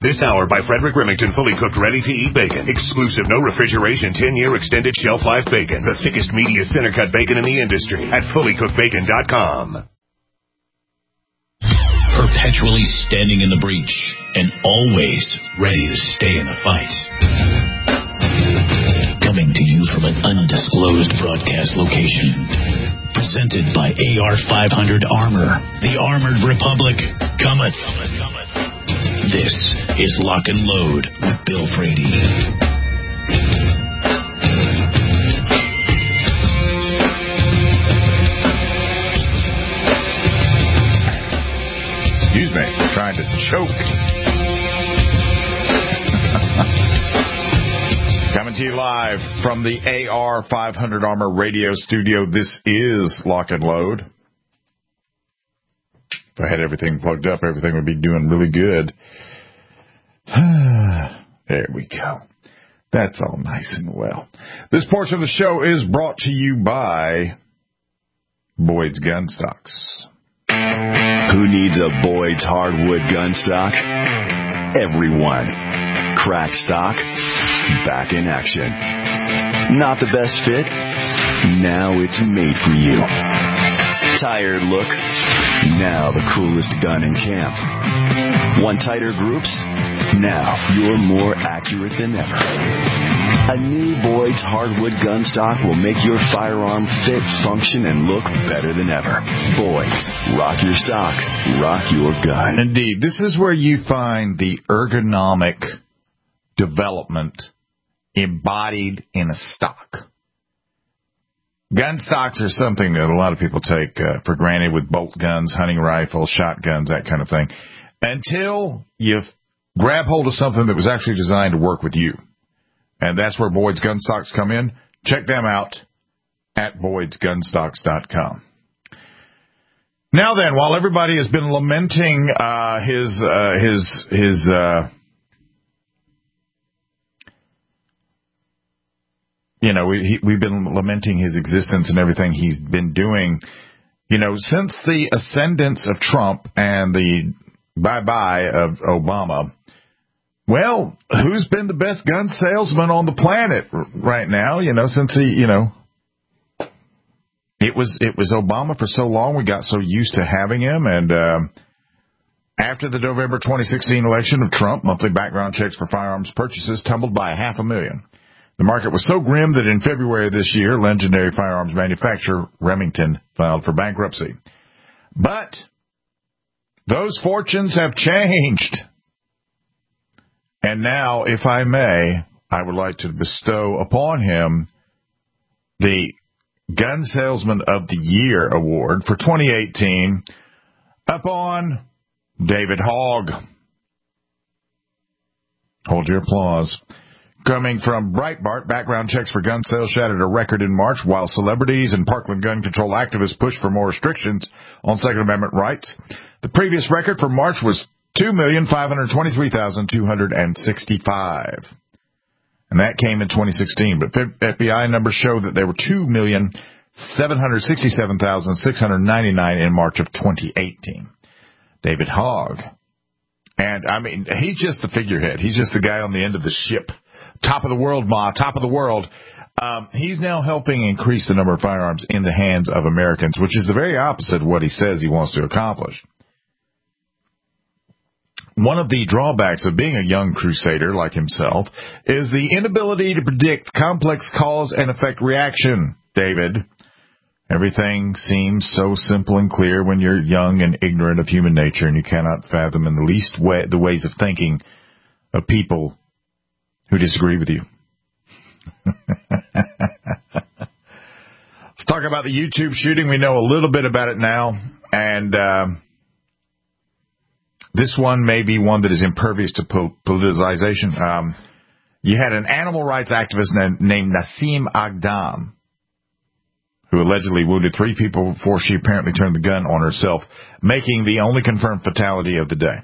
This hour by Frederick Remington, fully cooked, ready-to-eat bacon. Exclusive, no refrigeration, 10-year extended shelf life bacon. The thickest, meatiest center-cut bacon in the industry at fullycookedbacon.com. Perpetually standing in the breach and always ready to stay in the fight. Coming to you from an undisclosed broadcast location. Presented by AR-500 Armor, the Armored Republic cometh. This is Lock and Load with Bill Frady. Excuse me, trying to choke. Coming to you live from the AR-500 Armor radio studio. This is Lock and Load. If I had everything plugged up, everything would be doing really good. There we go. That's all nice and well. This portion of the show is brought to you by Boyd's Gun Stocks. Who needs a Boyd's hardwood gun stock? Everyone. Crack stock, back in action. Not the best fit? Now it's made for you. Tired look? Now the coolest gun in camp. Want tighter groups? Now you're more accurate than ever. A new Boyd's hardwood gun stock will make your firearm fit, function, and look better than ever. Boyd's, rock your stock, rock your gun. Indeed, this is where you find the ergonomic development embodied in a stock. Gun stocks are something that a lot of people take for granted with bolt guns, hunting rifles, shotguns, that kind of thing, until you grab hold of something that was actually designed to work with you. And that's where Boyd's Gun Stocks come in. Check them out at boydsgunstocks.com. Now then, while everybody has been lamenting his we've been lamenting his existence and everything he's been doing, since the ascendance of Trump and the bye-bye of Obama. Well, who's been the best gun salesman on the planet right now? Since it was Obama for so long, we got so used to having him. And after the November 2016 election of Trump, monthly background checks for firearms purchases tumbled by 500,000. The market was so grim that in February of this year, legendary firearms manufacturer Remington filed for bankruptcy. But those fortunes have changed. And now, if I may, I would like to bestow upon him the Gun Salesman of the Year award for 2018 upon David Hogg. Hold your applause. Coming from Breitbart, background checks for gun sales shattered a record in March while celebrities and Parkland gun control activists pushed for more restrictions on Second Amendment rights. The previous record for March was 2,523,265. And that came in 2016. But FBI numbers show that there were 2,767,699 in March of 2018. David Hogg. And, he's just the figurehead. He's just the guy on the end of the ship. Top of the world, Ma, top of the world. He's now helping increase the number of firearms in the hands of Americans, which is the very opposite of what he says he wants to accomplish. One of the drawbacks of being a young crusader like himself is the inability to predict complex cause and effect reaction, David. Everything seems so simple and clear when you're young and ignorant of human nature, and you cannot fathom in the least way the ways of thinking of people who disagree with you. Let's talk about the YouTube shooting. We know a little bit about it now, and this one may be one that is impervious to politicization. You had an animal rights activist named Nassim Aghdam, who allegedly wounded 3 people before she apparently turned the gun on herself, making the only confirmed fatality of the day.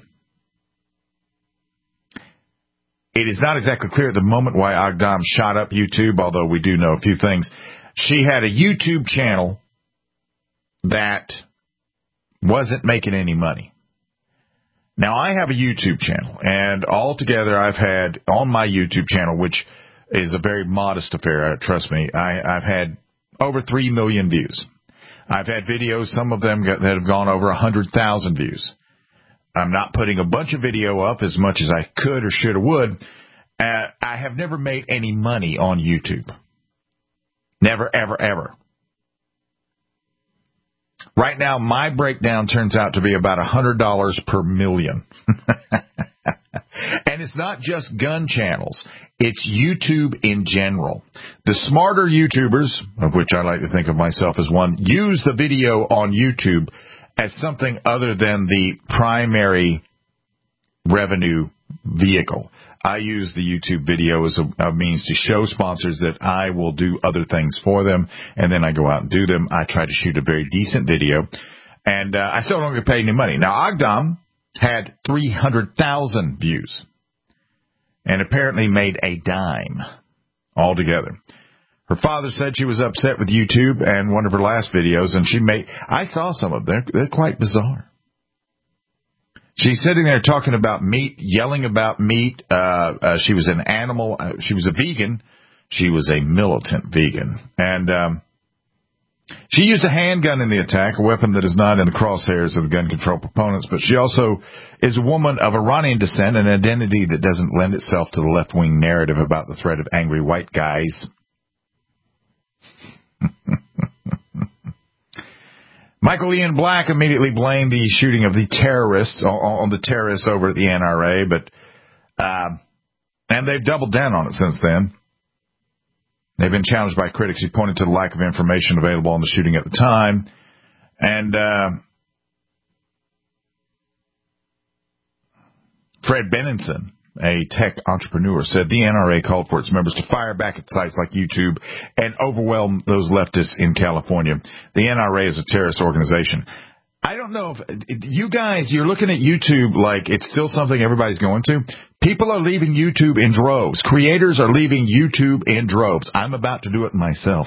It is not exactly clear at the moment why Aghdam shot up YouTube, although we do know a few things. She had a YouTube channel that wasn't making any money. Now, I have a YouTube channel, and altogether I've had on my YouTube channel, which is a very modest affair, trust me, I've had over 3 million views. I've had videos, some of them that have gone over 100,000 views. I'm not putting a bunch of video up as much as I could or should or would. I have never made any money on YouTube. Never, ever, ever. Right now, my breakdown turns out to be about $100 per million. And it's not just gun channels. It's YouTube in general. The smarter YouTubers, of which I like to think of myself as one, use the video on YouTube as something other than the primary revenue vehicle. I use the YouTube video as a means to show sponsors that I will do other things for them, and then I go out and do them. I try to shoot a very decent video, and I still don't get paid any money. Now, Ogdom had 300,000 views and apparently made a dime altogether. Her father said she was upset with YouTube and one of her last videos, and I saw some of them. They're quite bizarre. She's sitting there talking about meat, yelling about meat. She was an animal. She was a vegan. She was a militant vegan. And she used a handgun in the attack, a weapon that is not in the crosshairs of the gun control proponents, but she also is a woman of Iranian descent, an identity that doesn't lend itself to the left-wing narrative about the threat of angry white guys. Michael Ian Black immediately blamed the shooting of the terrorists on the terrorists over at the NRA, and they've doubled down on it since then. They've been challenged by critics who pointed to the lack of information available on the shooting at the time. And Fred Benenson, a tech entrepreneur, said the NRA called for its members to fire back at sites like YouTube and overwhelm those leftists in California. The NRA is a terrorist organization. I don't know if you guys, you're looking at YouTube like it's still something everybody's going to. People are leaving YouTube in droves. Creators are leaving YouTube in droves. I'm about to do it myself.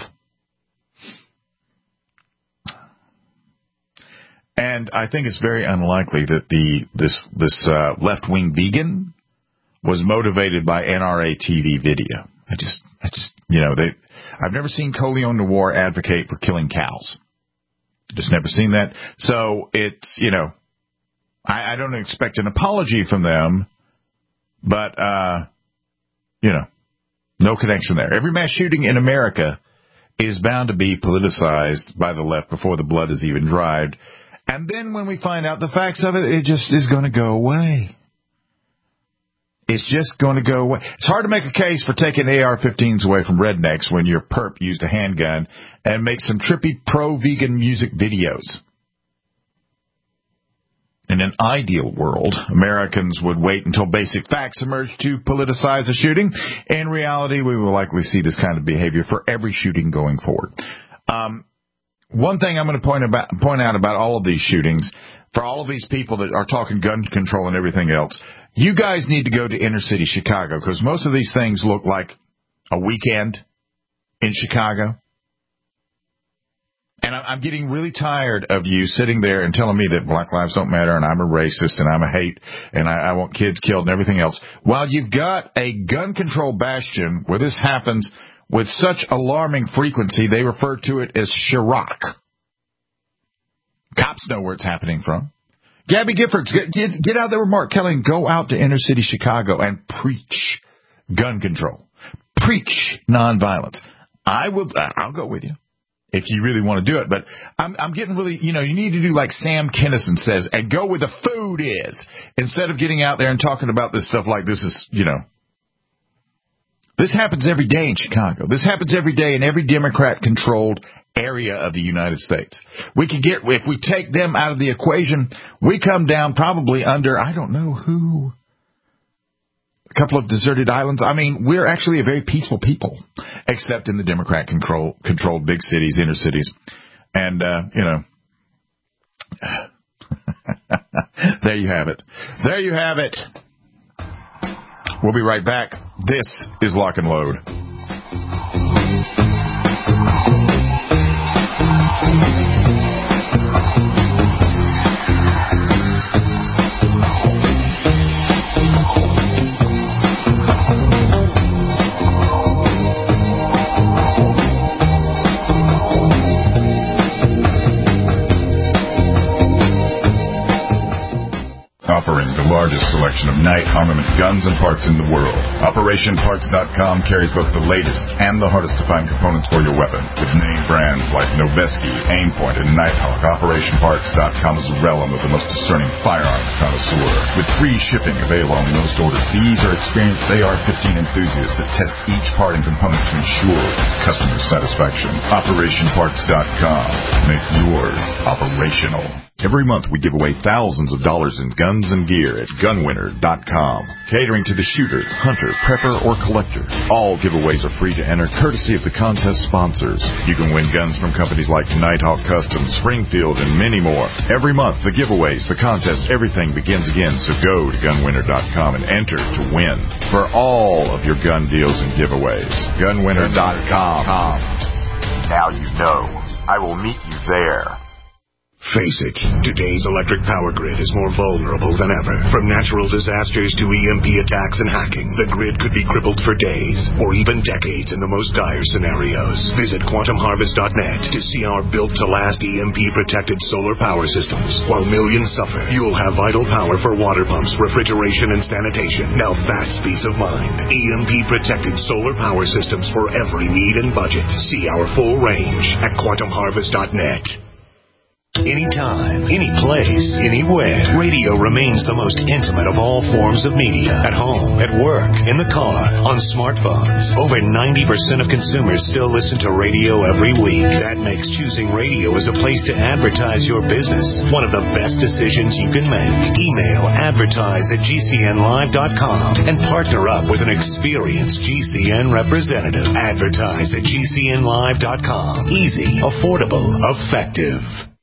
And I think it's very unlikely that this left-wing vegan was motivated by NRA TV video. I just, I've never seen Coleon Noir advocate for killing cows. Just never seen that. So it's, I don't expect an apology from them, but, no connection there. Every mass shooting in America is bound to be politicized by the left before the blood is even dried. And then when we find out the facts of it, it just is going to go away. It's just going to go away. It's hard to make a case for taking AR-15s away from rednecks when your perp used a handgun and make some trippy pro-vegan music videos. In an ideal world, Americans would wait until basic facts emerge to politicize a shooting. In reality, we will likely see this kind of behavior for every shooting going forward. One thing I'm going to point out about all of these shootings, for all of these people that are talking gun control and everything else, you guys need to go to inner city Chicago because most of these things look like a weekend in Chicago. And I'm getting really tired of you sitting there and telling me that black lives don't matter and I'm a racist and I'm a hate and I want kids killed and everything else. While you've got a gun control bastion where this happens with such alarming frequency, they refer to it as Chirac. Cops know where it's happening from. Gabby Giffords, get out there with Mark Kelly and go out to inner city Chicago and preach gun control. Preach nonviolence. I'll go with you if you really want to do it. But I'm getting really, you need to do like Sam Kinison says and go where the food is instead of getting out there and talking about this stuff like this is, This happens every day in Chicago. This happens every day in every Democrat-controlled area of the United States. If we take them out of the equation, we come down probably under, I don't know who, a couple of deserted islands. I mean, we're actually a very peaceful people, except in the Democrat-controlled big cities, inner cities. And, there you have it. There you have it. We'll be right back. This is Lock and Load. selection of Knight armament guns and parts in the world. OperationParts.com carries both the latest and the hardest-to-find components for your weapon. With name brands like Noveske, Aimpoint, and Nighthawk, OperationParts.com is the realm of the most discerning firearms connoisseur. With free shipping available on most orders, these are experienced AR-15 enthusiasts that test each part and component to ensure customer satisfaction. OperationParts.com. Make yours operational. Every month we give away thousands of dollars in guns and gear at gunwinner.com. Catering to the shooter, hunter, prepper, or collector. All giveaways are free to enter, courtesy of the contest sponsors. You can win guns from companies like Nighthawk Customs, Springfield, and many more. Every month, the giveaways, the contests, everything begins again. So go to gunwinner.com and enter to win for all of your gun deals and giveaways. Gunwinner.com. Now you know. I will meet you there. Face it, today's electric power grid is more vulnerable than ever. From natural disasters to EMP attacks and hacking, the grid could be crippled for days or even decades in the most dire scenarios. Visit quantumharvest.net to see our built-to-last EMP-protected solar power systems. While millions suffer, you'll have vital power for water pumps, refrigeration, and sanitation. Now that's peace of mind. EMP-protected solar power systems for every need and budget. See our full range at quantumharvest.net. Anytime, any place, anywhere, radio remains the most intimate of all forms of media. At home, at work, in the car, on smartphones. Over 90% of consumers still listen to radio every week. That makes choosing radio as a place to advertise your business one of the best decisions you can make. Email advertise@gcnlive.com and partner up with an experienced GCN representative. Advertise@gcnlive.com. Easy, affordable, effective.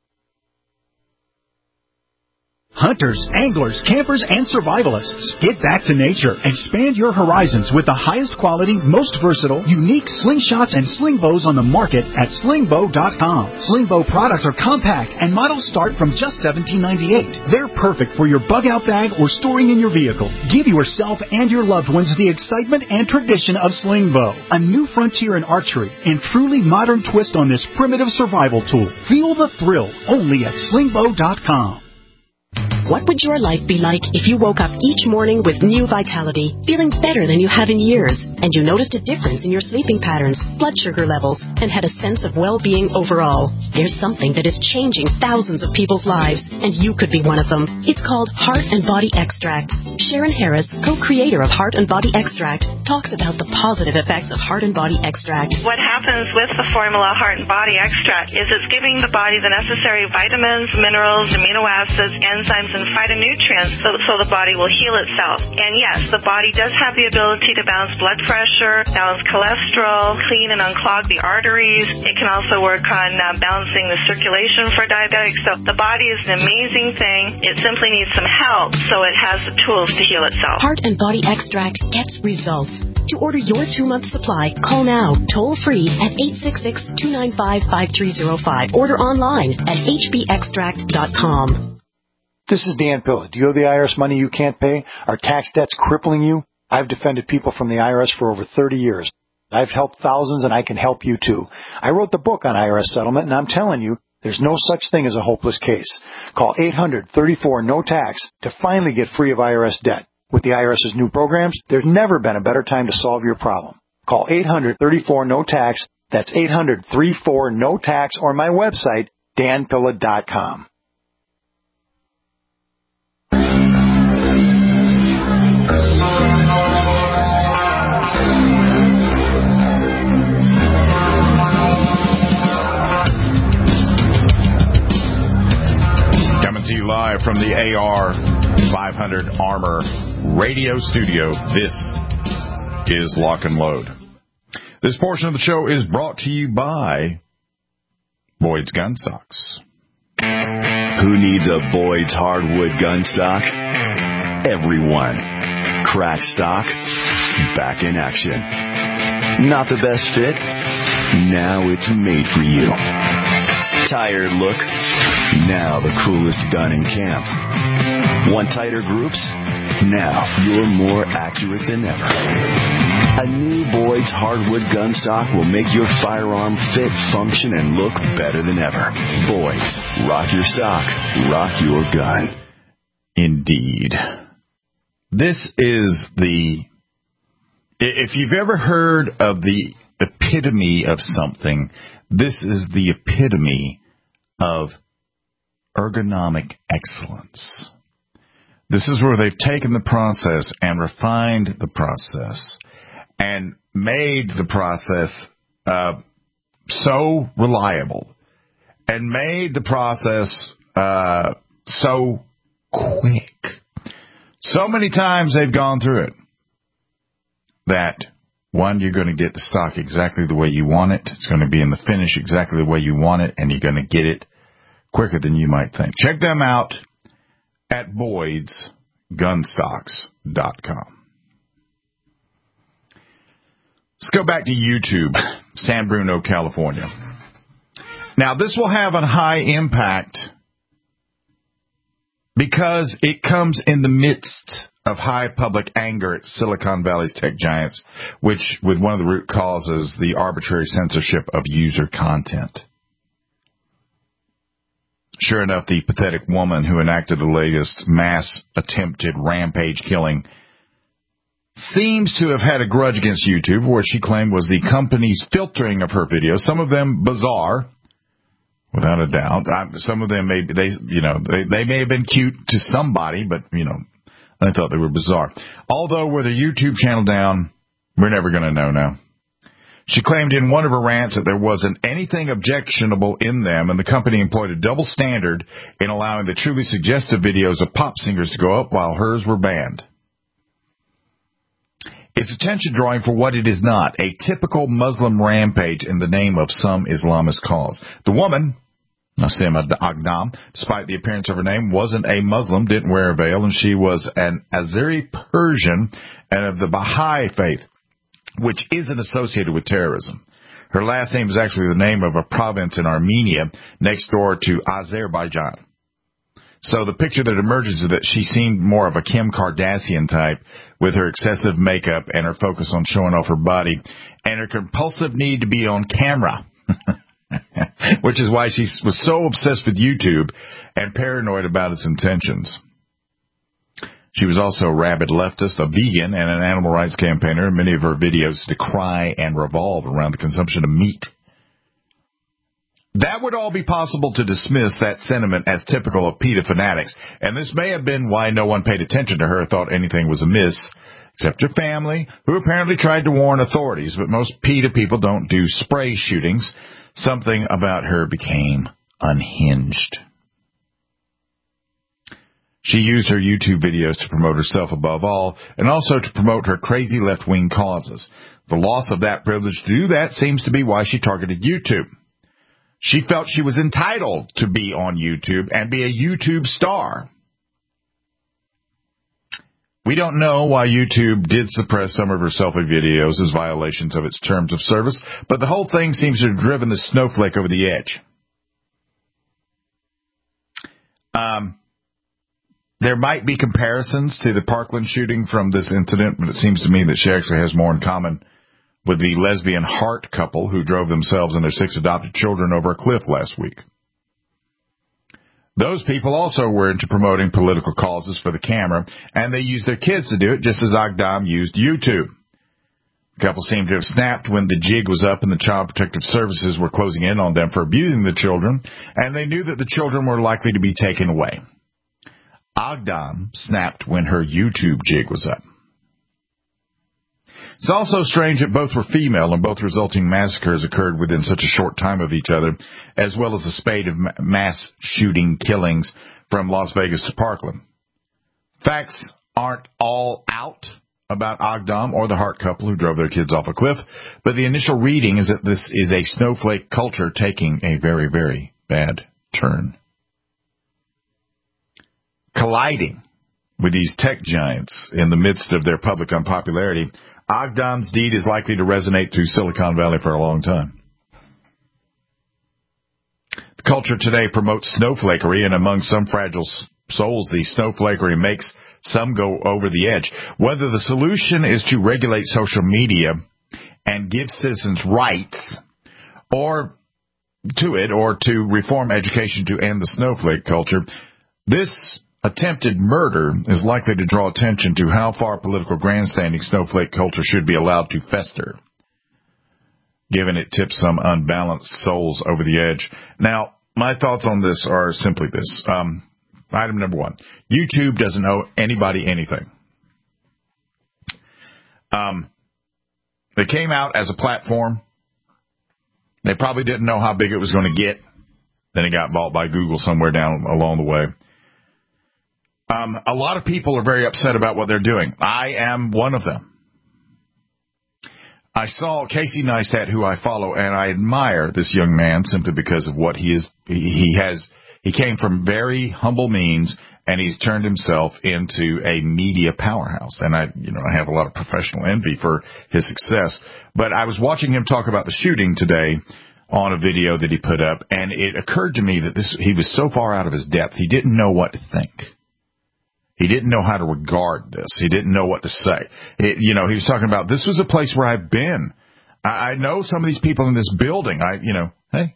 Hunters, anglers, campers, and survivalists. Get back to nature. Expand your horizons with the highest quality, most versatile, unique slingshots and sling bows on the market at slingbow.com. Slingbow products are compact and models start from just $17.98. They're perfect for your bug-out bag or storing in your vehicle. Give yourself and your loved ones the excitement and tradition of Slingbow, a new frontier in archery and truly modern twist on this primitive survival tool. Feel the thrill only at slingbow.com. What would your life be like if you woke up each morning with new vitality, feeling better than you have in years, and you noticed a difference in your sleeping patterns, blood sugar levels, and had a sense of well-being overall? There's something that is changing thousands of people's lives, and you could be one of them. It's called Heart and Body Extract. Sharon Harris, co-creator of Heart and Body Extract, talks about the positive effects of Heart and Body Extract. What happens with the formula Heart and Body Extract is it's giving the body the necessary vitamins, minerals, amino acids, enzymes, and phytonutrients so the body will heal itself. And yes, the body does have the ability to balance blood pressure, balance cholesterol, clean and unclog the arteries. It can also work on balancing the circulation for diabetics. So the body is an amazing thing. It simply needs some help so it has the tools to heal itself. Heart and Body Extract gets results. To order your 2-month supply, call now, toll-free at 866-295-5305. Order online at hbextract.com. This is Dan Pilla. Do you owe the IRS money you can't pay? Are tax debts crippling you? I've defended people from the IRS for over 30 years. I've helped thousands, and I can help you too. I wrote the book on IRS settlement, and I'm telling you, there's no such thing as a hopeless case. Call 800-34-NO-TAX to finally get free of IRS debt. With the IRS's new programs, there's never been a better time to solve your problem. Call 800-34-NO-TAX. That's 800-34-NO-TAX, or my website, danpilla.com. Coming to you live from the AR-500 Armor radio studio, this is Lock and Load. This portion of the show is brought to you by Boyd's Gun Stocks. Who needs a Boyd's hardwood gun stock? Everyone. Crack stock, back in action. Not the best fit? Now it's made for you. Tired look? Now the coolest gun in camp. Want tighter groups? Now you're more accurate than ever. A new Boyd's hardwood gun stock will make your firearm fit, function, and look better than ever. Boyd's. Rock your stock. Rock your gun. Indeed. This is if you've ever heard of the epitome of something, this is the epitome of ergonomic excellence. This is where they've taken the process and refined the process and made the process so reliable and made the process so quick. So many times they've gone through it that, one, you're going to get the stock exactly the way you want it. It's going to be in the finish exactly the way you want it, and you're going to get it quicker than you might think. Check them out at Boyd'sGunstocks.com. Let's go back to YouTube, San Bruno, California. Now, this will have a high impact because it comes in the midst of high public anger at Silicon Valley's tech giants, which, with one of the root causes, the arbitrary censorship of user content. Sure enough, the pathetic woman who enacted the latest mass attempted rampage killing seems to have had a grudge against YouTube, what she claimed was the company's filtering of her videos, some of them bizarre, without a doubt. Some of them they may have been cute to somebody, but, I thought they were bizarre. Although with a YouTube channel down, we're never going to know now. She claimed in one of her rants that there wasn't anything objectionable in them, and the company employed a double standard in allowing the truly suggestive videos of pop singers to go up while hers were banned. It's attention-drawing for what it is not, a typical Muslim rampage in the name of some Islamist cause. The woman, Nassim Aghdam, despite the appearance of her name, wasn't a Muslim, didn't wear a veil, and she was an Azeri Persian and of the Baha'i faith, which isn't associated with terrorism. Her last name is actually the name of a province in Armenia next door to Azerbaijan. So the picture that emerges is that she seemed more of a Kim Kardashian type with her excessive makeup and her focus on showing off her body and her compulsive need to be on camera, which is why she was so obsessed with YouTube and paranoid about its intentions. She was also a rabid leftist, a vegan, and an animal rights campaigner. Many of her videos decry and revolve around the consumption of meat. That would all be possible to dismiss that sentiment as typical of PETA fanatics, and this may have been why no one paid attention to her or thought anything was amiss, except her family, who apparently tried to warn authorities, but most PETA people don't do spray shootings. Something about her became unhinged. She used her YouTube videos to promote herself above all, and also to promote her crazy left-wing causes. The loss of that privilege to do that seems to be why she targeted YouTube. She felt she was entitled to be on YouTube and be a YouTube star. We don't know why YouTube did suppress some of her selfie videos as violations of its terms of service, but the whole thing seems to have driven the snowflake over the edge. There might be comparisons to the Parkland shooting from this incident, but it seems to me that she actually has more in common with the lesbian Hart couple who drove themselves and their 6 adopted children over a cliff last week. Those people also were into promoting political causes for the camera, and they used their kids to do it just as Aghdam used YouTube. The couple seemed to have snapped when the jig was up and the Child Protective Services were closing in on them for abusing the children, and they knew that the children were likely to be taken away. Aghdam snapped when her YouTube jig was up. It's also strange that both were female and both resulting massacres occurred within such a short time of each other, as well as a spate of mass shooting killings from Las Vegas to Parkland. Facts aren't all out about Aghdam or the Hart couple who drove their kids off a cliff, but the initial reading is that this is a snowflake culture taking a very, very bad turn. Colliding with these tech giants in the midst of their public unpopularity, Aghdam's deed is likely to resonate through Silicon Valley for a long time. The culture today promotes snowflakery, and among some fragile souls, the snowflakery makes some go over the edge. Whether the solution is to regulate social media and give citizens rights, or to reform education to end the snowflake culture, this attempted murder is likely to draw attention to how far political grandstanding snowflake culture should be allowed to fester, given it tips some unbalanced souls over the edge. Now, my thoughts on this are simply this. Item number one, YouTube doesn't owe anybody anything. They came out as a platform. They probably didn't know how big it was going to get. Then it got bought by Google somewhere down along the way. A lot of people are very upset about what they're doing. I am one of them. I saw Casey Neistat, who I follow, and I admire this young man simply because of what he is. He came from very humble means, and he's turned himself into a media powerhouse. And I have a lot of professional envy for his success. But I was watching him talk about the shooting today on a video that he put up, and it occurred to me that he was so far out of his depth, he didn't know what to think. He didn't know how to regard this. He didn't know what to say. He was talking about, this was a place where I've been. I know some of these people in this building. Hey,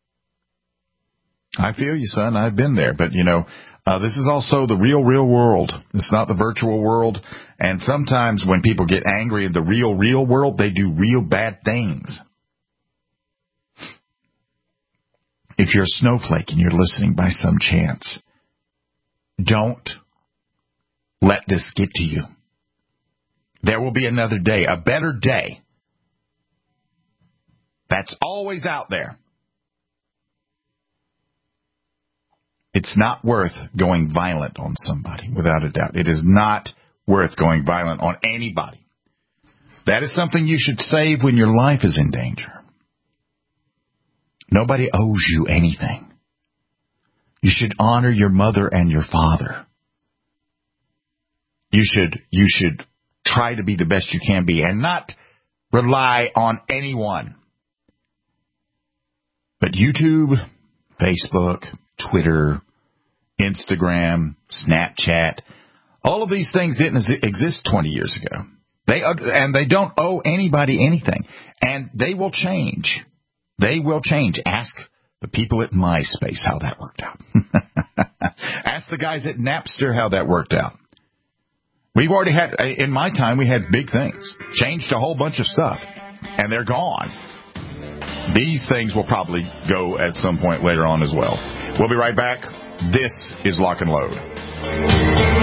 I feel you, son. I've been there. But, this is also the real world. It's not the virtual world. And sometimes when people get angry in the real world, they do real bad things. If you're a snowflake and you're listening by some chance, don't let this get to you. There will be another day, a better day. That's always out there. It's not worth going violent on somebody, without a doubt. It is not worth going violent on anybody. That is something you should save when your life is in danger. Nobody owes you anything. You should honor your mother and your father. You should try to be the best you can be and not rely on anyone. But YouTube, Facebook, Twitter, Instagram, Snapchat, all of these things didn't exist 20 years ago. They don't owe anybody anything. And they will change. They will change. Ask the people at MySpace how that worked out. Ask the guys at Napster how that worked out. We've already had, in my time, we had big things. Changed a whole bunch of stuff. And they're gone. These things will probably go at some point later on as well. We'll be right back. This is Lock and Load.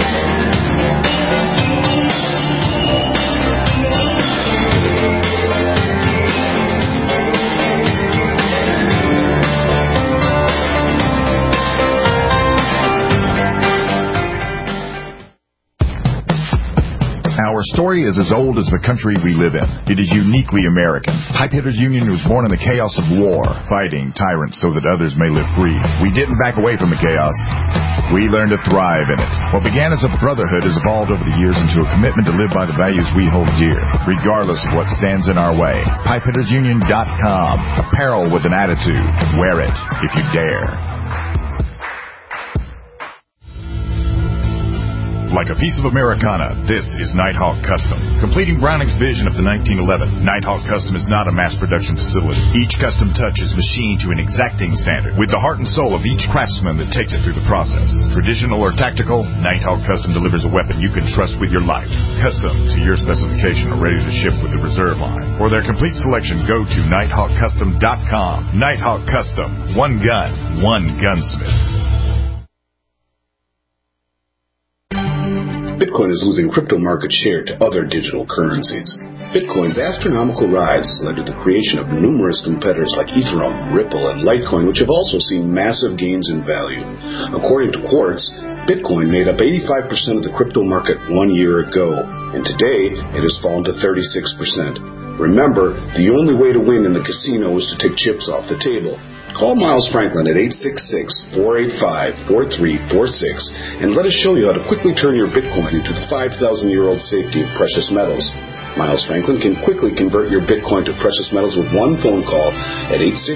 Our story is as old as the country we live in. It is uniquely American. Pipehitters Union was born in the chaos of war, fighting tyrants so that others may live free. We didn't back away from the chaos. We learned to thrive in it. What began as a brotherhood has evolved over the years into a commitment to live by the values we hold dear, regardless of what stands in our way. PipeHittersUnion.com. Apparel with an attitude. Wear it if you dare. Like a piece of Americana, this is Nighthawk Custom. Completing Browning's vision of the 1911, Nighthawk Custom is not a mass production facility. Each custom touch is machined to an exacting standard, with the heart and soul of each craftsman that takes it through the process. Traditional or tactical, Nighthawk Custom delivers a weapon you can trust with your life. Custom to your specification or ready to ship with the reserve line. For their complete selection, go to NighthawkCustom.com. Nighthawk Custom. One gun, one gunsmith. Bitcoin is losing crypto market share to other digital currencies. Bitcoin's astronomical rise has led to the creation of numerous competitors like Ethereum, Ripple, and Litecoin, which have also seen massive gains in value. According to Quartz, Bitcoin made up 85% of the crypto market 1 year ago, and today it has fallen to 36%. Remember, the only way to win in the casino is to take chips off the table. Call Miles Franklin at 866-485-4346 and let us show you how to quickly turn your Bitcoin into the 5,000-year-old safety of precious metals. Miles Franklin can quickly convert your Bitcoin to precious metals with one phone call at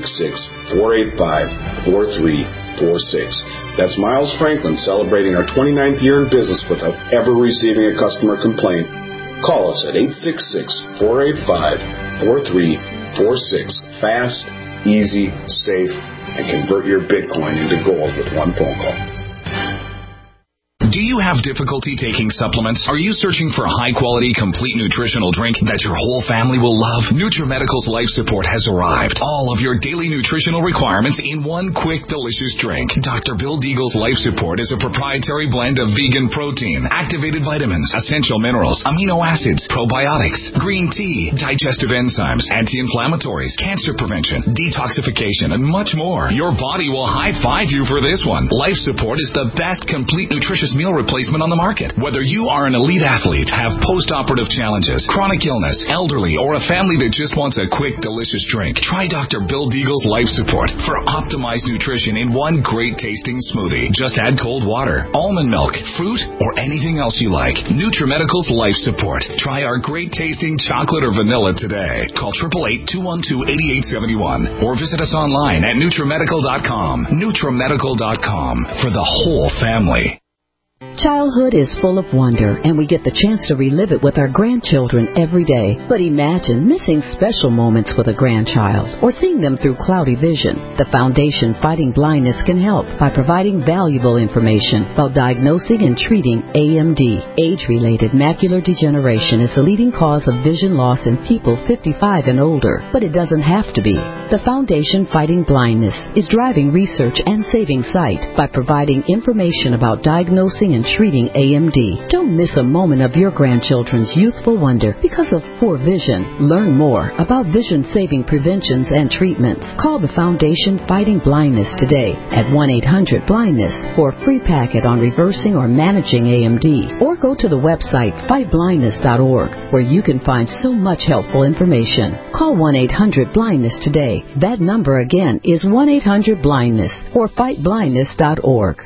866-485-4346. That's Miles Franklin celebrating our 29th year in business without ever receiving a customer complaint. Call us at 866-485-4346. Fast, easy, safe, and convert your Bitcoin into gold with one phone call. Do you have difficulty taking supplements? Are you searching for a high-quality, complete nutritional drink that your whole family will love? NutriMedical's Life Support has arrived. All of your daily nutritional requirements in one quick, delicious drink. Dr. Bill Deagle's Life Support is a proprietary blend of vegan protein, activated vitamins, essential minerals, amino acids, probiotics, green tea, digestive enzymes, anti-inflammatories, cancer prevention, detoxification, and much more. Your body will high-five you for this one. Life Support is the best complete nutritious meal replacement on the market. Whether you are an elite athlete, have post-operative challenges, chronic illness, elderly, or a family that just wants a quick, delicious drink, try Dr. Bill Deagle's Life Support for optimized nutrition in one great-tasting smoothie. Just add cold water, almond milk, fruit, or anything else you like. NutriMedical's Life Support. Try our great-tasting chocolate or vanilla today. Call 888-212-8871 or visit us online at NutriMedical.com. NutriMedical.com for the whole family. Childhood is full of wonder, and we get the chance to relive it with our grandchildren every day. But imagine missing special moments with a grandchild or seeing them through cloudy vision. The Foundation Fighting Blindness can help by providing valuable information about diagnosing and treating AMD. Age-related macular degeneration is the leading cause of vision loss in people 55 and older, but it doesn't have to be. The Foundation Fighting Blindness is driving research and saving sight by providing information about diagnosing and treating AMD. Don't miss a moment of your grandchildren's youthful wonder because of poor vision. Learn more about vision-saving preventions and treatments. Call the Foundation Fighting Blindness today at 1-800-BLINDNESS for a free packet on reversing or managing AMD. Or go to the website fightblindness.org where you can find so much helpful information. Call 1-800-BLINDNESS today. That number again is 1-800-BLINDNESS or fightblindness.org.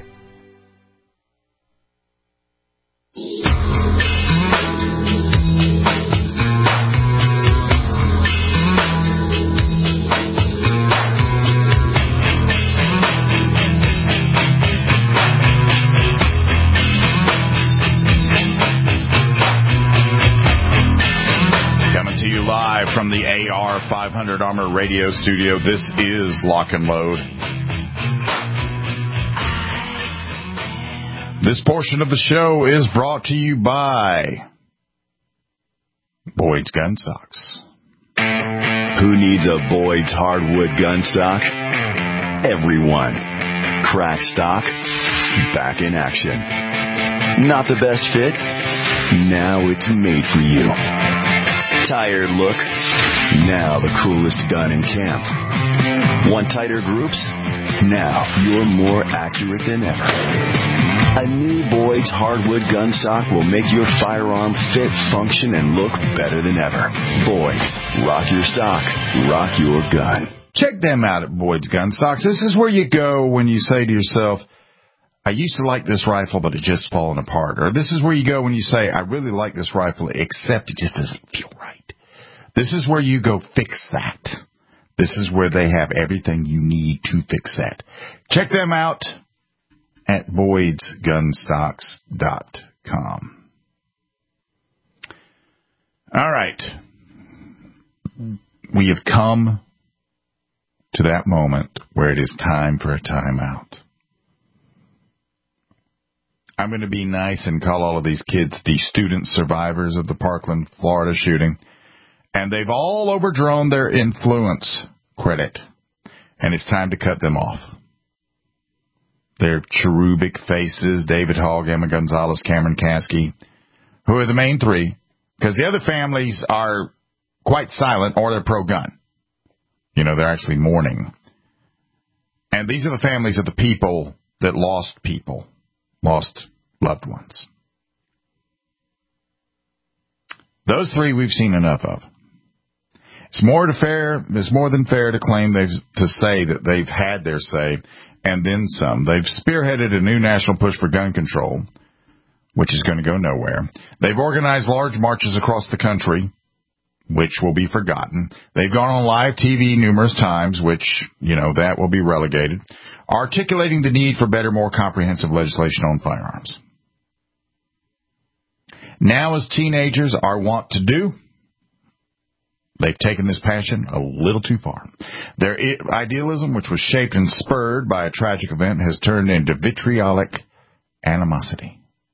Coming to you live from the AR500 Armor Radio Studio, this is Lock and Load. This portion of the show is brought to you by Boyd's Gun Stocks. Who needs a Boyd's hardwood gun stock? Everyone. Crack stock, back in action. Not the best fit? Now it's made for you. Tired look? Now the coolest gun in camp. Want tighter groups? Now you're more accurate than ever. A new Boyd's hardwood gun stock will make your firearm fit, function, and look better than ever. Boyd's. Rock your stock. Rock your gun. Check them out at Boyd's Gun Stocks. This is where you go when you say to yourself, I used to like this rifle, but it just fallen apart. Or this is where you go when you say, I really like this rifle, except it just doesn't feel right. This is where you go fix that. This is where they have everything you need to fix that. Check them out at Boyd'sGunstocks.com. All right. We have come to that moment where it is time for a timeout. I'm going to be nice and call all of these kids the student survivors of the Parkland, Florida shooting. And they've all overdrone their influence credit. And it's time to cut them off. They're cherubic faces, David Hogg, Emma Gonzalez, Cameron Kasky, who are the main three, because the other families are quite silent or they're pro-gun. You know, they're actually mourning. And these are the families of the people that lost loved ones. Those three we've seen enough of. It's more than fair to claim to say that they've had their say and then some. They've spearheaded a new national push for gun control, which is going to go nowhere. They've organized large marches across the country, which will be forgotten. They've gone on live TV numerous times, which, that will be relegated, articulating the need for better, more comprehensive legislation on firearms. Now, as teenagers are wont to do, they've taken this passion a little too far. Their idealism, which was shaped and spurred by a tragic event, has turned into vitriolic animosity.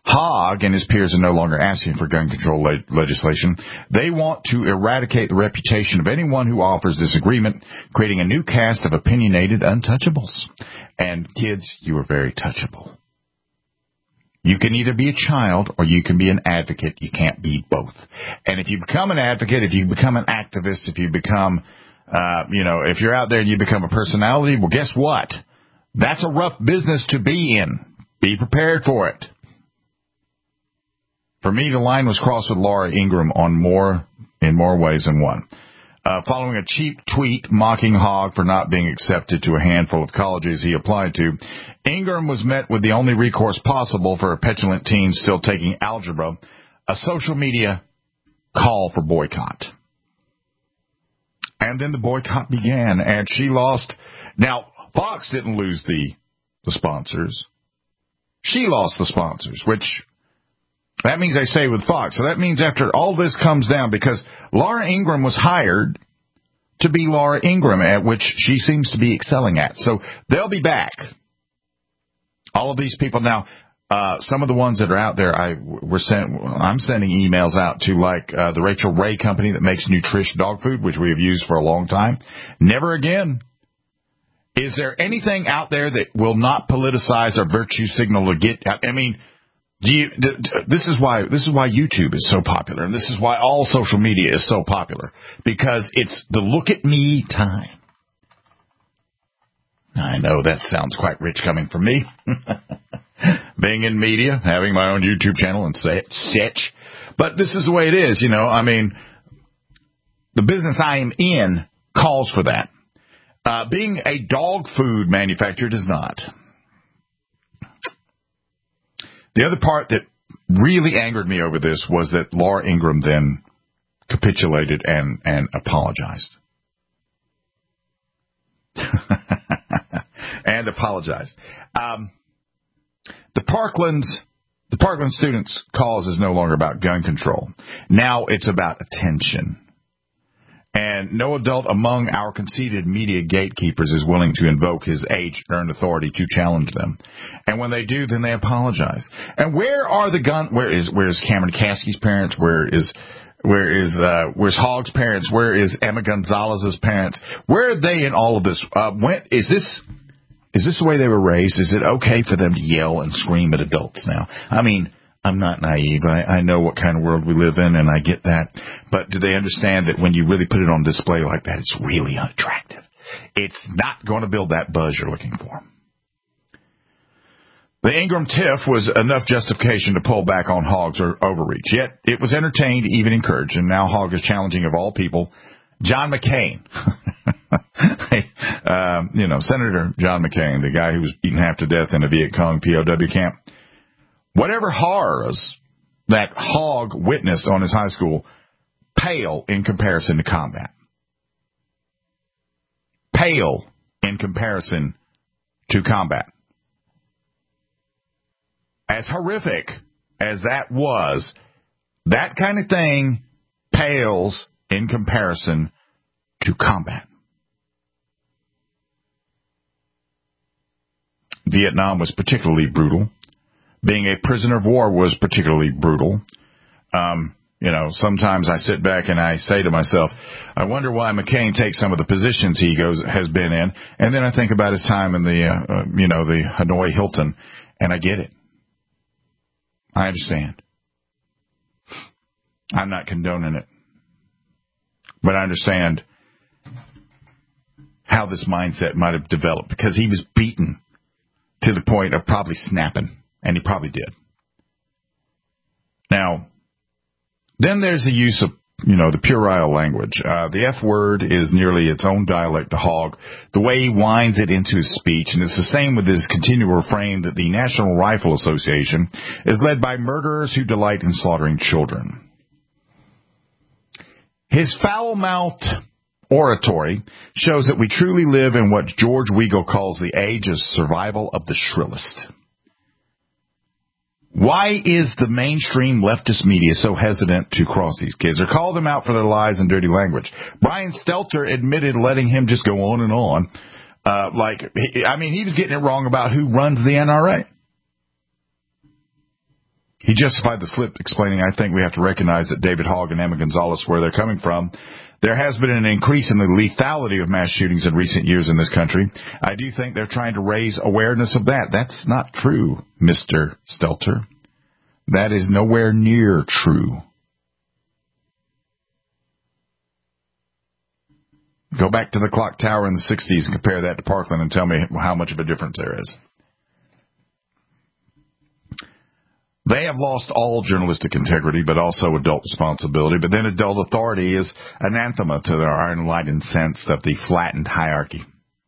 Hogg and his peers are no longer asking for gun control legislation. They want to eradicate the reputation of anyone who offers disagreement, creating a new caste of opinionated untouchables. And kids, you are very touchable. You can either be a child or you can be an advocate. You can't be both. And if you become an advocate, if you become an activist, if you become, if you're out there and you become a personality, well, guess what? That's a rough business to be in. Be prepared for it. For me, the line was crossed with Laura Ingraham in more ways than one. Following a cheap tweet mocking Hogg for not being accepted to a handful of colleges he applied to, Ingraham was met with the only recourse possible for a petulant teen still taking algebra, a social media call for boycott. And then the boycott began, and she lost. Now, Fox didn't lose the sponsors. She lost the sponsors, which that means they stay with Fox. So that means after all this comes down, because Laura Ingraham was hired to be Laura Ingraham, at which she seems to be excelling at. So they'll be back. All of these people now, some of the ones that are out there, I'm sending emails out to, like the Rachel Ray company that makes Nutrish dog food, which we have used for a long time. Never again. Is there anything out there that will not politicize or virtue signal to get? I mean, this is why YouTube is so popular, and this is why all social media is so popular, because it's the look at me time. I know that sounds quite rich coming from me. Being in media, having my own YouTube channel and such. But this is the way it is, I mean, the business I am in calls for that. Being a dog food manufacturer does not. The other part that really angered me over this was that Laura Ingraham then capitulated and apologized. And apologized. The Parkland students' cause is no longer about gun control. Now it's about attention. And no adult among our conceited media gatekeepers is willing to invoke his age-earned authority to challenge them. And when they do, then they apologize. And where are the where's Cameron Caskey's parents? Where's Hogg's parents? Where is Emma Gonzalez's parents? Where are they in all of this? Is this the way they were raised? Is it okay for them to yell and scream at adults now? I mean, I'm not naive. I know what kind of world we live in, and I get that. But do they understand that when you really put it on display like that, it's really unattractive? It's not going to build that buzz you're looking for. The Ingraham tiff was enough justification to pull back on Hogg's overreach. Yet it was entertained, even encouraged, and now Hogg is challenging, of all people, John McCain. Senator John McCain, the guy who was beaten half to death in a Viet Cong POW camp. Whatever horrors that Hogg witnessed on his high school pale in comparison to combat. Pale in comparison to combat. As horrific as that was, that kind of thing pales in comparison to combat. Vietnam was particularly brutal. Being a prisoner of war was particularly brutal. Sometimes I sit back and I say to myself, I wonder why McCain takes some of the positions he has been in. And then I think about his time in the Hanoi Hilton, and I get it. I understand. I'm not condoning it. But I understand how this mindset might have developed, because he was beaten to the point of probably snapping. And he probably did. Now, then there's the use of, the puerile language. The F word is nearly its own dialect to Hogg. The way he winds it into his speech, and it's the same with his continual refrain that the National Rifle Association is led by murderers who delight in slaughtering children. His foul-mouthed oratory shows that we truly live in what George Weigel calls the age of survival of the shrillest. Why is the mainstream leftist media so hesitant to cross these kids or call them out for their lies and dirty language? Brian Stelter admitted letting him just go on and on. He was getting it wrong about who runs the NRA. He justified the slip, explaining, I think we have to recognize that David Hogg and Emma Gonzalez, where they're coming from, there has been an increase in the lethality of mass shootings in recent years in this country. I do think they're trying to raise awareness of that. That's not true, Mr. Stelter. That is nowhere near true. Go back to the clock tower in the 60s and compare that to Parkland and tell me how much of a difference there is. They have lost all journalistic integrity, but also adult responsibility. But then adult authority is anathema to our enlightened sense of the flattened hierarchy.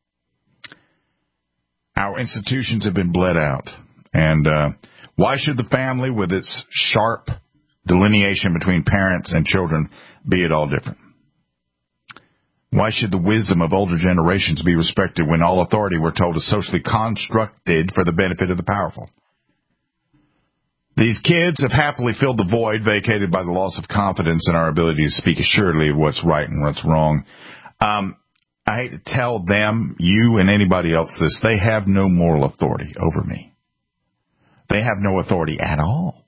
Our institutions have been bled out. And why should the family, with its sharp delineation between parents and children, be at all different? Why should the wisdom of older generations be respected when all authority, we're told, is socially constructed for the benefit of the powerful? These kids have happily filled the void vacated by the loss of confidence in our ability to speak assuredly of what's right and what's wrong. I hate to tell them, you and anybody else this, they have no moral authority over me. They have no authority at all.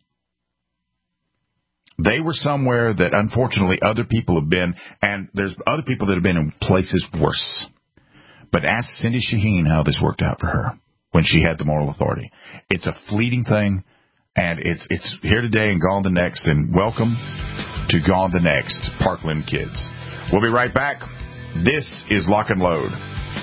They were somewhere that unfortunately other people have been, and there's other people that have been in places worse. But ask Cindy Shaheen how this worked out for her when she had the moral authority. It's a fleeting thing. And it's here today and gone the next, and welcome to Gone the Next, Parkland Kids. We'll be right back. This is Lock and Load.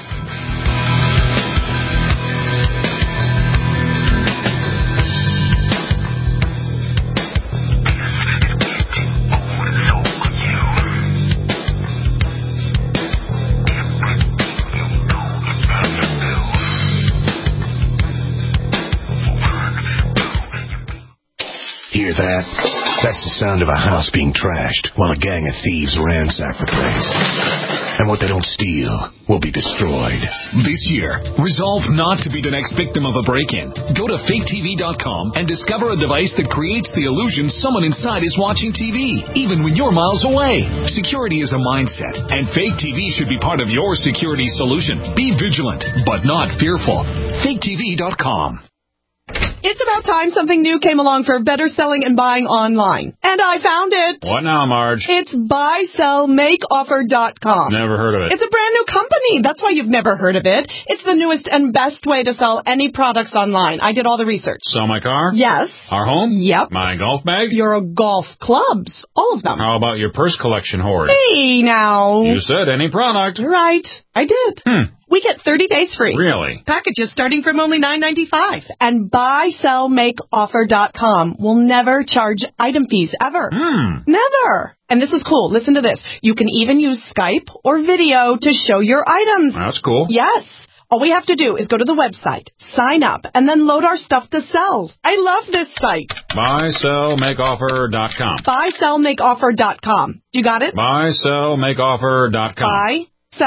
Hear that? That's the sound of a house being trashed while a gang of thieves ransack the place. And what they don't steal will be destroyed. This year, resolve not to be the next victim of a break-in. Go to faketv.com and discover a device that creates the illusion someone inside is watching TV, even when you're miles away. Security is a mindset, and Fake TV should be part of your security solution. Be vigilant, but not fearful. faketv.com. It's about time something new came along for better selling and buying online. And I found it. What now, Marge? It's buysellmakeoffer.com. Never heard of it. It's a brand new company. That's why you've never heard of it. It's the newest and best way to sell any products online. I did all the research. Sell my car? Yes. Our home? Yep. My golf bag? Your golf clubs. All of them. How about your purse collection hoard? Hey, now. You said any product. Right. I did. We get 30 days free. Really? Packages starting from only $9.95. And buysellmakeoffer.com will never charge item fees ever. Never. And this is cool. Listen to this. You can even use Skype or video to show your items. That's cool. Yes. All we have to do is go to the website, sign up, and then load our stuff to sell. I love this site. Buysellmakeoffer.com. Buysellmakeoffer.com. You got it? Buysellmakeoffer.com.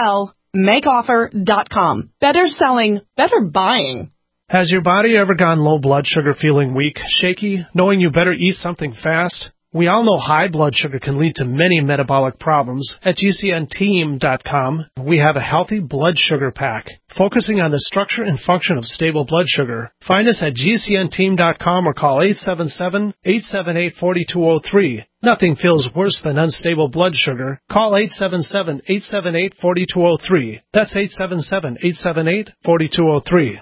Buysellmakeoffer.com. Better selling, better buying. Has your body ever gone low blood sugar, feeling weak, shaky, knowing you better eat something fast? We all know high blood sugar can lead to many metabolic problems. At GCNteam.com, we have a healthy blood sugar pack, focusing on the structure and function of stable blood sugar. Find us at GCNteam.com or call 877-878-4203. Nothing feels worse than unstable blood sugar. Call 877-878-4203. That's 877-878-4203.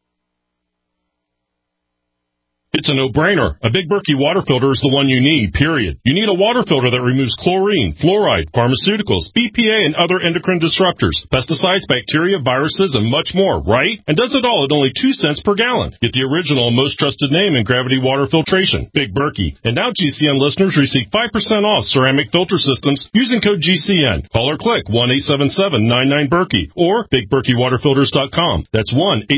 It's a no-brainer. A Big Berkey water filter is the one you need, period. You need a water filter that removes chlorine, fluoride, pharmaceuticals, BPA, and other endocrine disruptors, pesticides, bacteria, viruses, and much more, right? And does it all at only 2 cents per gallon. Get the original and most trusted name in gravity water filtration, Big Berkey. And now GCN listeners receive 5% off ceramic filter systems using code GCN. Call or click 1-877-99-BERKEY or BigBerkeyWaterFilters.com. That's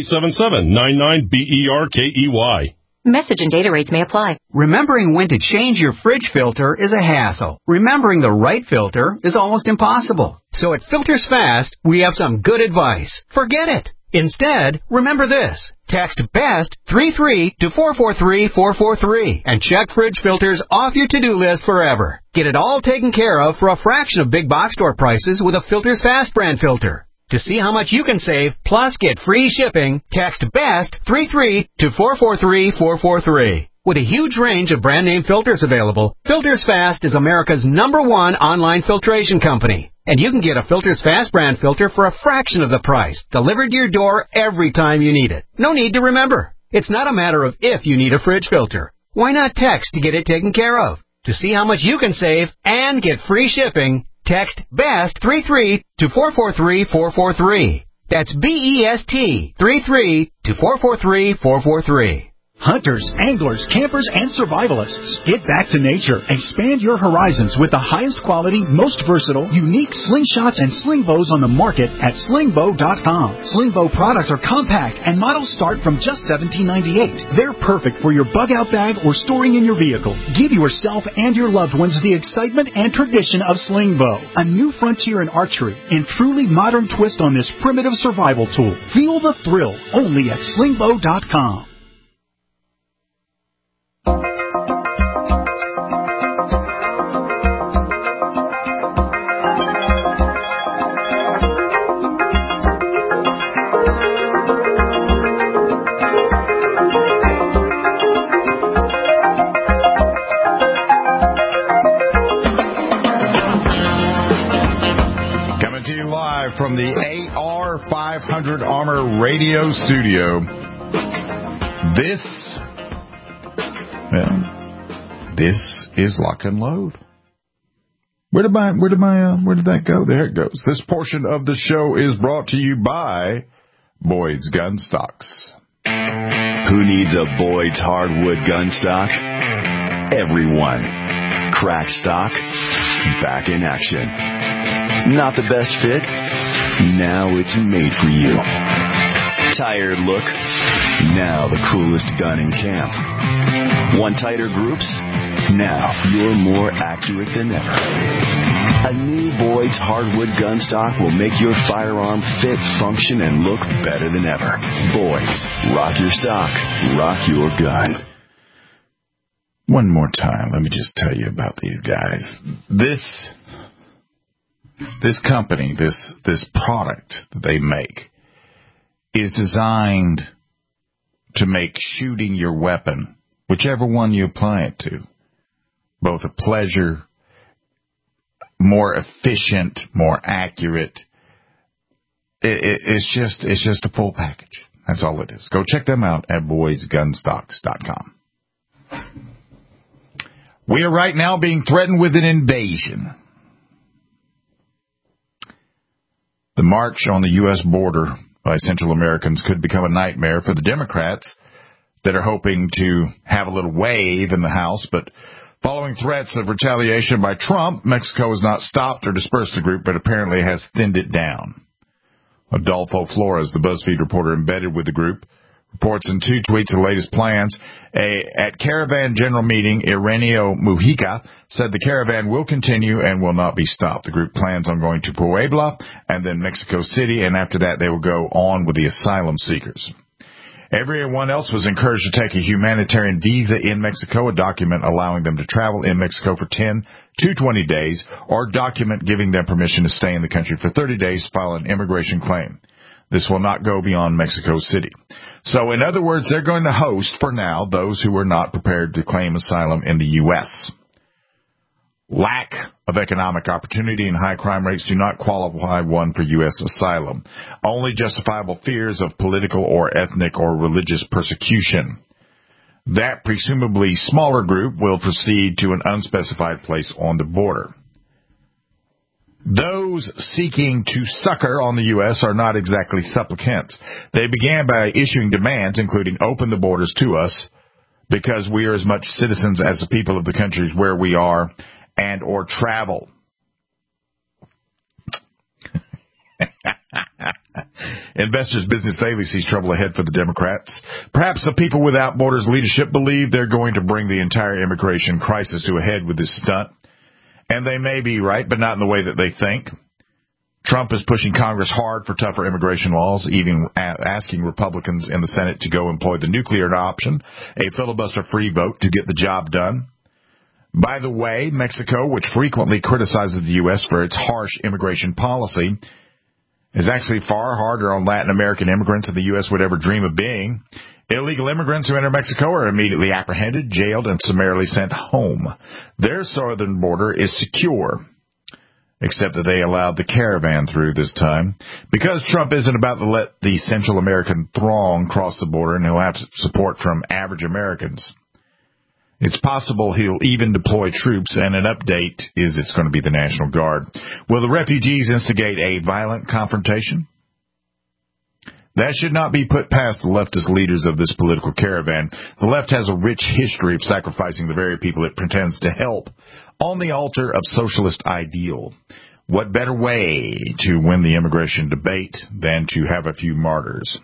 1-877-99-BERKEY. Message and data rates may apply. Remembering when to change your fridge filter is a hassle. Remembering the right filter is almost impossible. So at Filters Fast, we have some good advice. Forget it. Instead, remember this. Text BEST 33 to 443-443 and check fridge filters off your to-do list forever. Get it all taken care of for a fraction of big box store prices with a Filters Fast brand filter. To see how much you can save, plus get free shipping, text BEST 33 to 443-443. With a huge range of brand name filters available, Filters Fast is America's #1 online filtration company. And you can get a Filters Fast brand filter for a fraction of the price, delivered to your door every time you need it. No need to remember. It's not a matter of if you need a fridge filter. Why not text to get it taken care of? To see how much you can save and get free shipping, text BEST33 to 443-443. That's BEST 33 to 443-443. Hunters, anglers, campers, and survivalists. Get back to nature. Expand your horizons with the highest quality, most versatile, unique slingshots and sling bows on the market at slingbow.com. Sling bow products are compact and models start from just $17.98. They're perfect for your bug out bag or storing in your vehicle. Give yourself and your loved ones the excitement and tradition of sling bow. A new frontier in archery and truly modern twist on this primitive survival tool. Feel the thrill only at slingbow.com. From the AR500 Armor Radio Studio, this is Lock and Load. Where did that go? There it goes. This portion of the show is brought to you by Boyd's Gun Stocks. Who needs a Boyd's hardwood gun stock? Everyone. Crack stock, back in action. Not the best fit? Now it's made for you. Tired look? Now the coolest gun in camp. Want tighter groups? Now you're more accurate than ever. A new Boyd's hardwood gun stock will make your firearm fit, function, and look better than ever. Boyd's. Rock your stock. Rock your gun. One more time, let me just tell you about these guys. This company, this product that they make is designed to make shooting your weapon, whichever one you apply it to, both a pleasure, more efficient, more accurate. It's just a full package. That's all it is. Go check them out at boydsgunstocks.com. We are right now being threatened with an invasion. The march on the U.S. border by Central Americans could become a nightmare for the Democrats that are hoping to have a little wave in the House, but following threats of retaliation by Trump, Mexico has not stopped or dispersed the group, but apparently has thinned it down. Adolfo Flores, the BuzzFeed reporter embedded with the group, reports in 2 tweets the latest plans. At Caravan General Meeting, Ireneo Mujica said the caravan will continue and will not be stopped. The group plans on going to Puebla and then Mexico City, and after that they will go on with the asylum seekers. Everyone else was encouraged to take a humanitarian visa in Mexico, a document allowing them to travel in Mexico for 10 to 20 days, or a document giving them permission to stay in the country for 30 days to file an immigration claim. This will not go beyond Mexico City. So, in other words, they're going to host, for now, those who are not prepared to claim asylum in the U.S. Lack of economic opportunity and high crime rates do not qualify one for U.S. asylum. Only justifiable fears of political or ethnic or religious persecution. That presumably smaller group will proceed to an unspecified place on the border. Those seeking to succor on the U.S. are not exactly supplicants. They began by issuing demands, including open the borders to us, because we are as much citizens as the people of the countries where we are, and or travel. Investors Business Daily sees trouble ahead for the Democrats. Perhaps the People Without Borders leadership believe they're going to bring the entire immigration crisis to a head with this stunt. And they may be right, but not in the way that they think. Trump is pushing Congress hard for tougher immigration laws, even asking Republicans in the Senate to go employ the nuclear option, a filibuster-free vote to get the job done. By the way, Mexico, which frequently criticizes the U.S. for its harsh immigration policy, is actually far harder on Latin American immigrants than the U.S. would ever dream of being. Illegal immigrants who enter Mexico are immediately apprehended, jailed, and summarily sent home. Their southern border is secure, except that they allowed the caravan through this time. Because Trump isn't about to let the Central American throng cross the border, and he'll have support from average Americans. It's possible he'll even deploy troops, and an update is it's going to be the National Guard. Will the refugees instigate a violent confrontation? That should not be put past the leftist leaders of this political caravan. The left has a rich history of sacrificing the very people it pretends to help on the altar of socialist ideal. What better way to win the immigration debate than to have a few martyrs?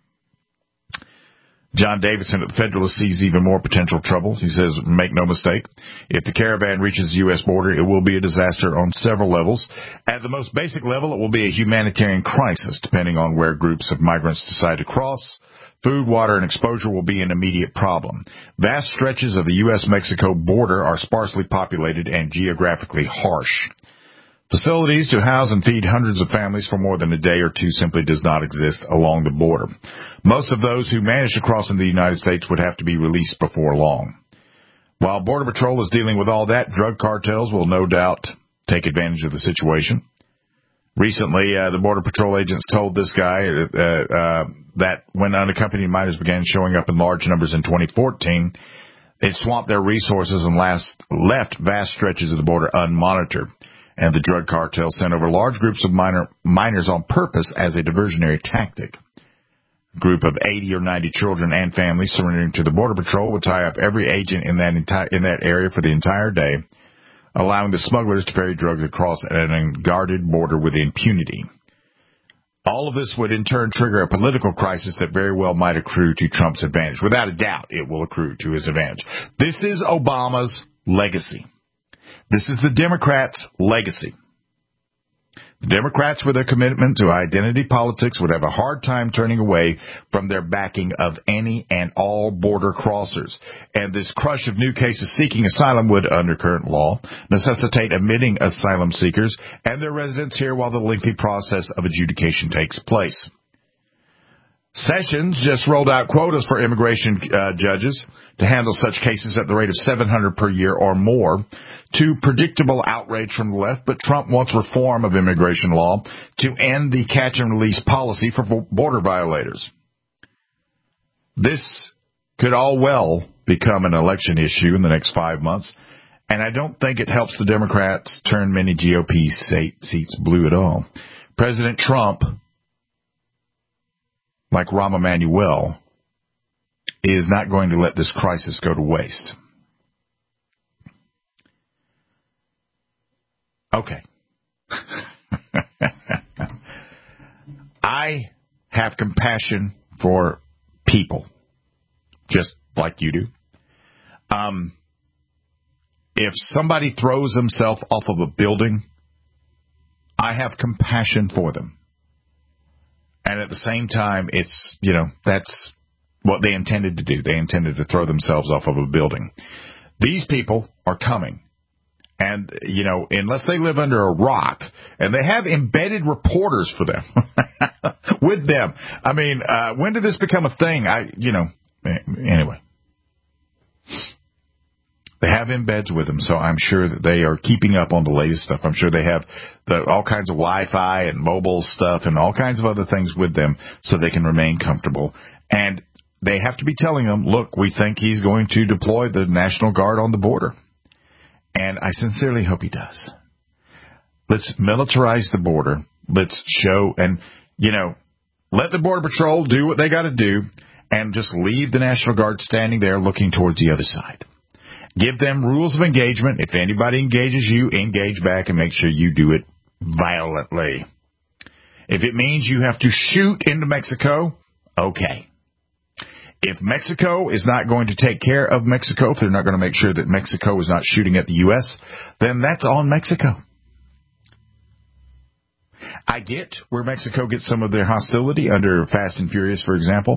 John Davidson at the Federalist sees even more potential trouble. He says, make no mistake, if the caravan reaches the U.S. border, it will be a disaster on several levels. At the most basic level, it will be a humanitarian crisis, depending on where groups of migrants decide to cross. Food, water, and exposure will be an immediate problem. Vast stretches of the U.S.-Mexico border are sparsely populated and geographically harsh. Facilities to house and feed hundreds of families for more than a day or two simply does not exist along the border. Most of those who manage to cross into the United States would have to be released before long. While Border Patrol is dealing with all that, drug cartels will no doubt take advantage of the situation. Recently, the Border Patrol agents told this guy that when unaccompanied minors began showing up in large numbers in 2014, it swamped their resources and left vast stretches of the border unmonitored. And the drug cartel sent over large groups of minors on purpose as a diversionary tactic. A group of 80 or 90 children and families surrendering to the Border Patrol would tie up every agent in that area for the entire day, allowing the smugglers to ferry drugs across an unguarded border with impunity. All of this would in turn trigger a political crisis that very well might accrue to Trump's advantage. Without a doubt, it will accrue to his advantage. This is Obama's legacy. This is the Democrats' legacy. The Democrats, with their commitment to identity politics, would have a hard time turning away from their backing of any and all border crossers. And this crush of new cases seeking asylum would, under current law, necessitate admitting asylum seekers and their residents here while the lengthy process of adjudication takes place. Sessions just rolled out quotas for immigration judges to handle such cases at the rate of 700 per year or more, to predictable outrage from the left, but Trump wants reform of immigration law to end the catch-and-release policy for border violators. This could all well become an election issue in the next 5 months, and I don't think it helps the Democrats turn many GOP seats blue at all. President Trump, like Rahm Emanuel, is not going to let this crisis go to waste. Okay. I have compassion for people, just like you do. If somebody throws themselves off of a building, I have compassion for them. And at the same time, it's, that's what they intended to do. They intended to throw themselves off of a building. These people are coming. And, unless they live under a rock, and they have embedded reporters for them, with them. I mean, when did this become a thing? Anyway. They have embeds with them, so I'm sure that they are keeping up on the latest stuff. I'm sure they have all kinds of Wi-Fi and mobile stuff and all kinds of other things with them so they can remain comfortable. And they have to be telling them, look, we think he's going to deploy the National Guard on the border. And I sincerely hope he does. Let's militarize the border. Let's show and, let the Border Patrol do what they got to do and just leave the National Guard standing there looking towards the other side. Give them rules of engagement. If anybody engages you, engage back and make sure you do it violently. If it means you have to shoot into Mexico, okay. If Mexico is not going to take care of Mexico, if they're not going to make sure that Mexico is not shooting at the U.S., then that's on Mexico. I get where Mexico gets some of their hostility under Fast and Furious, for example.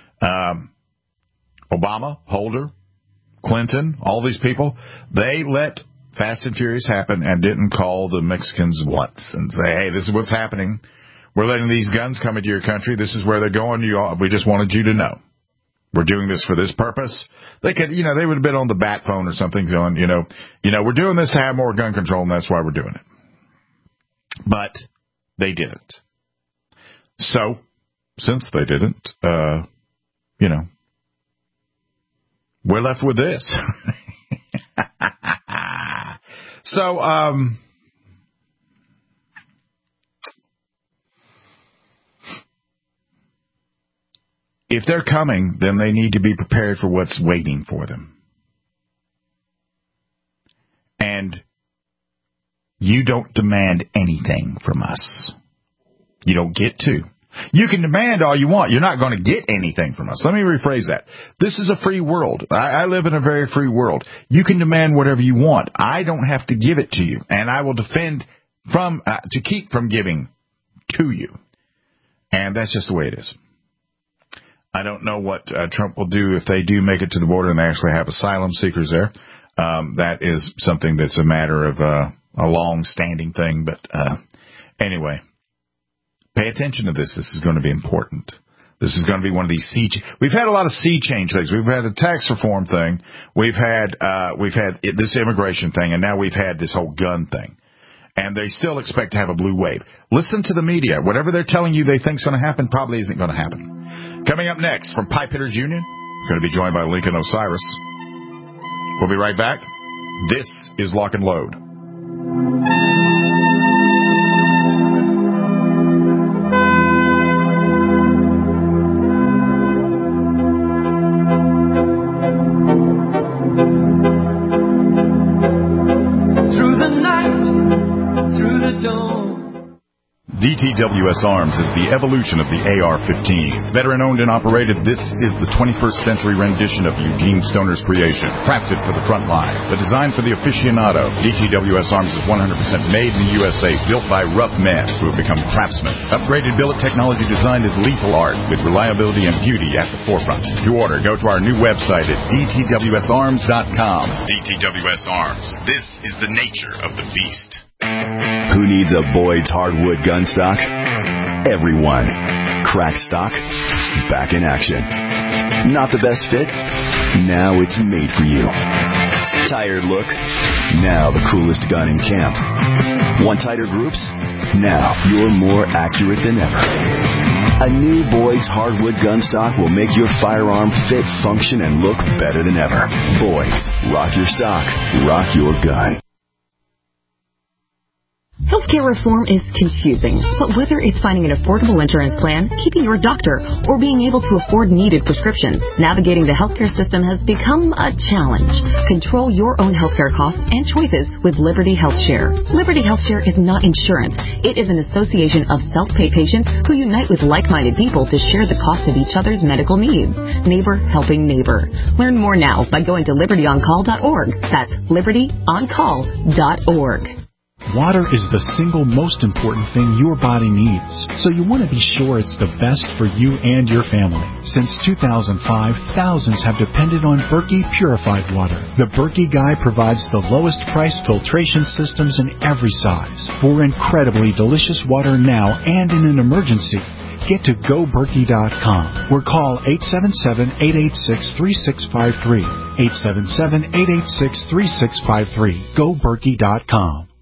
Obama, Holder, Clinton, all these people, they let Fast and Furious happen and didn't call the Mexicans once and say, hey, this is what's happening. We're letting these guns come into your country. This is where they're going. We just wanted you to know. we're doing this for this purpose, they could, they would have been on the bat phone or something going, we're doing this to have more gun control, and that's why we're doing it. But they didn't. So, since they didn't, we're left with this. So, if they're coming, then they need to be prepared for what's waiting for them. And you don't demand anything from us. You don't get to. You can demand all you want. You're not going to get anything from us. Let me rephrase that. This is a free world. I live in a very free world. You can demand whatever you want. I don't have to give it to you, and I will defend to keep from giving to you. And that's just the way it is. I don't know what Trump will do if they do make it to the border and they actually have asylum seekers there. That is something that's a matter of a long-standing thing. But anyway, pay attention to this. This is going to be important. This is going to be one of these we've had a lot of sea change things. We've had the tax reform thing. We've had this immigration thing, and now we've had this whole gun thing. And they still expect to have a blue wave. Listen to the media. Whatever they're telling you they think is going to happen probably isn't going to happen. Coming up next from Pipe Hitters Union, we're going to be joined by Lincoln Osiris. We'll be right back. This is Lock and Load. DTWS Arms is the evolution of the AR-15. Veteran-owned and operated, this is the 21st century rendition of Eugene Stoner's creation, crafted for the front line, but designed for the aficionado. DTWS Arms is 100% made in the USA, built by rough men who have become craftsmen. Upgraded billet technology designed as lethal art, with reliability and beauty at the forefront. To order, go to our new website at dtwsarms.com. DTWS Arms. This is the nature of the beast. Who needs a Boyd's hardwood gun stock? Everyone. Crack stock, back in action. Not the best fit? Now it's made for you. Tired look? Now the coolest gun in camp. Want tighter groups? Now you're more accurate than ever. A new Boyd's hardwood gun stock will make your firearm fit, function, and look better than ever. Boyd's. Rock your stock. Rock your gun. Healthcare reform is confusing, but whether it's finding an affordable insurance plan, keeping your doctor, or being able to afford needed prescriptions, navigating the healthcare system has become a challenge. Control your own healthcare costs and choices with Liberty HealthShare. Liberty HealthShare is not insurance. It is an association of self-pay patients who unite with like-minded people to share the cost of each other's medical needs. Neighbor helping neighbor. Learn more now by going to libertyoncall.org. That's libertyoncall.org. Water is the single most important thing your body needs, so you want to be sure it's the best for you and your family. Since 2005, thousands have depended on Berkey purified water. The Berkey Guy provides the lowest price filtration systems in every size for incredibly delicious water now and in an emergency. Get to GoBerkey.com or call 877-886-3653. 877-886-3653. GoBerkey.com.